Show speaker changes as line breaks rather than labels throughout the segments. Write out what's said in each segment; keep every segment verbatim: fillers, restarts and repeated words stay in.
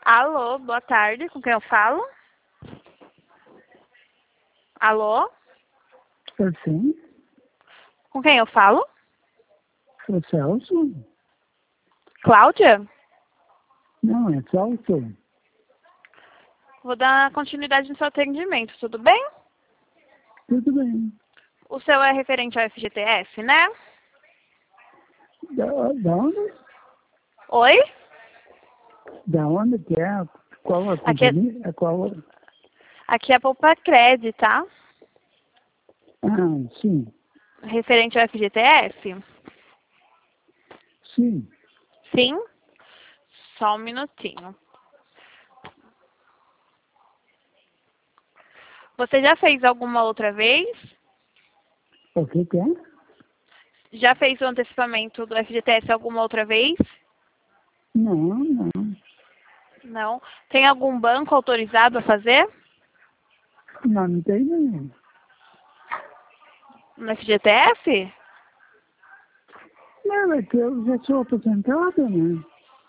Alô, boa tarde, com quem eu falo? Alô,
Eu sim,
com quem eu falo?
é Celso.
Cláudia?
Não, é Celso.
Vou dar continuidade no seu atendimento, tudo bem?
Tudo bem.
O seu é referente ao F G T S, né?
Da, da onde?
Oi?
Da onde que é? Qual a
Aqui é,
companhia? É qual?
aqui é Poupa Cred, tá?
Ah, sim,
Referente ao F G T S?
sim.
Sim? Só um minutinho. Você já fez alguma outra vez?
O que que é?
Já fez o antecipamento do F G T S alguma outra vez?
Não, não.
Não. Tem algum banco autorizado a fazer
Não, não tem nenhum.
no F G T S?
Não, é que eu já sou aposentado, né?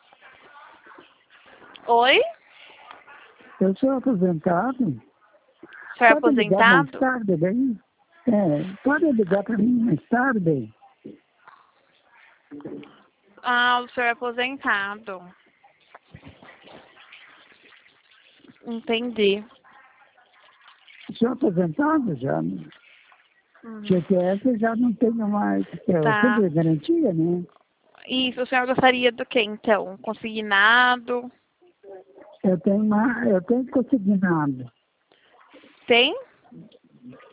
Oi?
Eu sou aposentado.
O senhor é
Pode ligar mais
aposentado?
tarde, bem? É, pode ligar para mim mais tarde.
Ah, o senhor é aposentado. Entendi.
Sou aposentado já, né?
Hum,
G T S já não tenho mais. Eu
tá.
tenho garantia, né?
Isso, o senhor gostaria do que, então? Consignado?
Eu tenho uma, eu tenho consignado.
Tem?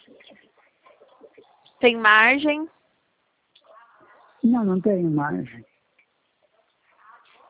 Tem margem?
Não, não tenho margem.